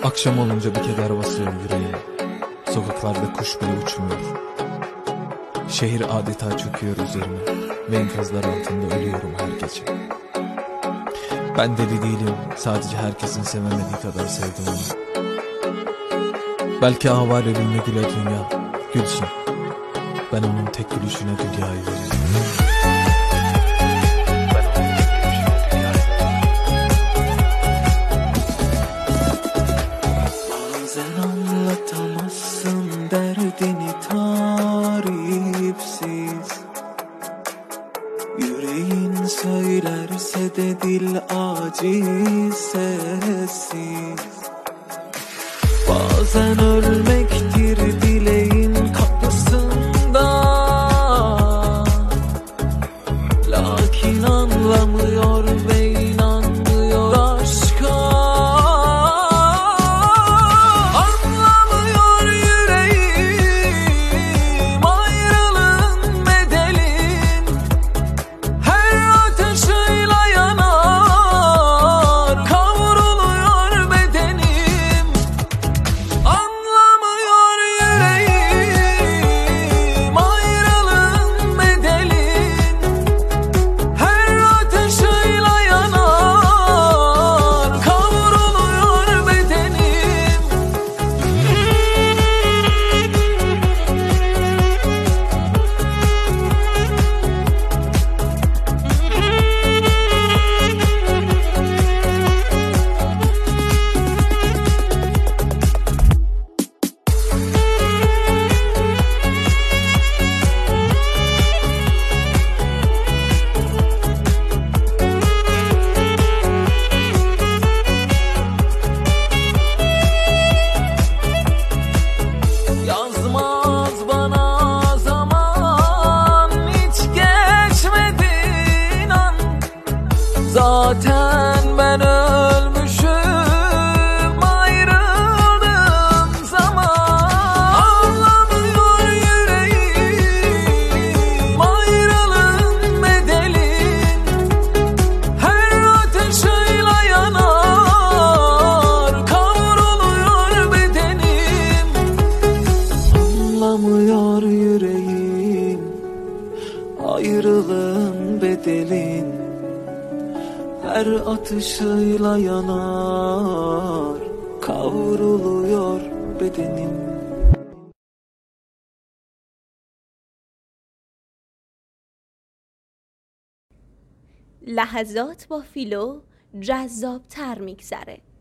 Akşam olunca bir keder basıyor yüreğime. Sokaklarda kuş bile uçmuyor. Şehir adeta çöküyor üzerime ve enkazlar altında ölüyorum her gece. Ben deli değilim, sadece herkesin sevemediği kadar sevdim onu. Belki havale elimle güle dünya, gülsün. Ben onun tek gülüşüne dünyayı veririm. Bazen anlatamazsın derdini tarifsiz. Yüreğin söylerse de dil aciz sessiz. Bazen ölmektir dileğin kapısında, lakin anlamıyor ve inanmıyor aşka. Anlamıyor yüreğim ayrılığın bedelin, her ateşiyle yanar, kavruluyor bedenim. Anlamıyor yüreğim ayrılığın bedelin, her ateşiyle yanar, kavruluyor bedenim. Yazmaz bana zaman, hiç geçmedi inan. Zaten ben ölmüşüm ayrıldığım zaman. Anlamıyor yüreğim ayrılığın bedelin, her ateşiyle yanar, kavruluyor bedenim. Anlamıyor yüreğim ayrılığın bedelin, her atışıyla yanar, kavruluyor bedenim. لحظات با فیلو جذاب‌تر میگذره.